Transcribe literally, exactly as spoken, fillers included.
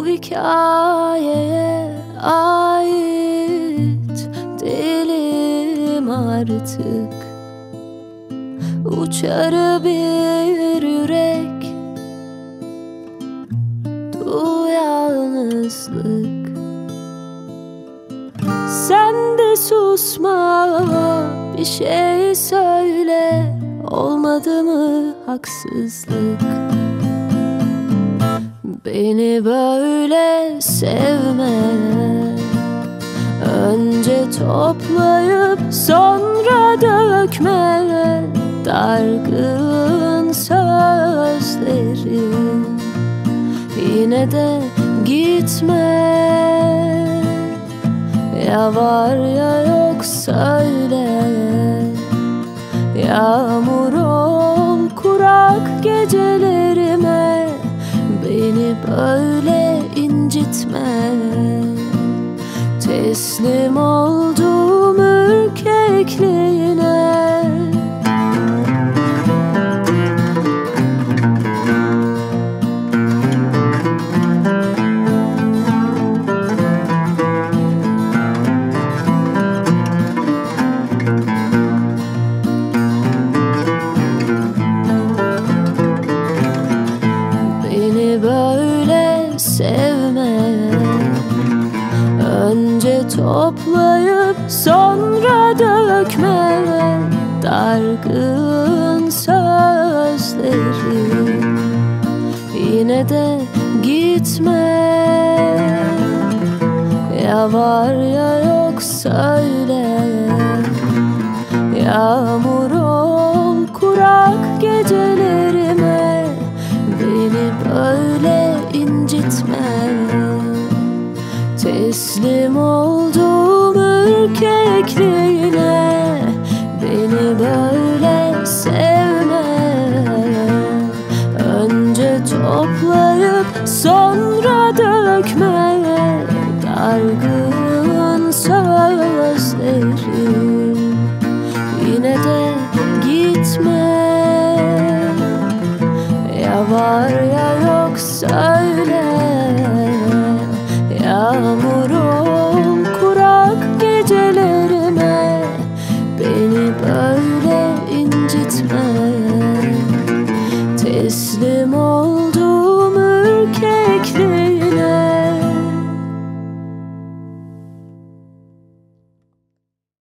hikayeye ait değilim artık. Uçar bir yürek, du yalnızlık. Sen de susma, bir şey söyle, olmadı mı haksızlık? Beni böyle sevme, önce toplayıp sonra dökme dargın sözlerin. Yine de gitme, ya var ya yok söyle. Yağmur ol kurak gecelerime, beni böyle incitme. Teslim oldum ürkekliğine. Böyle sevme, önce toplayıp sonra dökme dargın sözleri. Yine de gitme, ya var ya yok söyle. Yağmur ol kurak gecelerime, beni böyle incitme. Teslim oldum ürkekliğine. Beni böyle sevme, önce toplayıp sonra dökme dargın sözleri. Yine de gitme, ya var ya yok söyle. Yağmur ol kurak gecelerime, beni böyle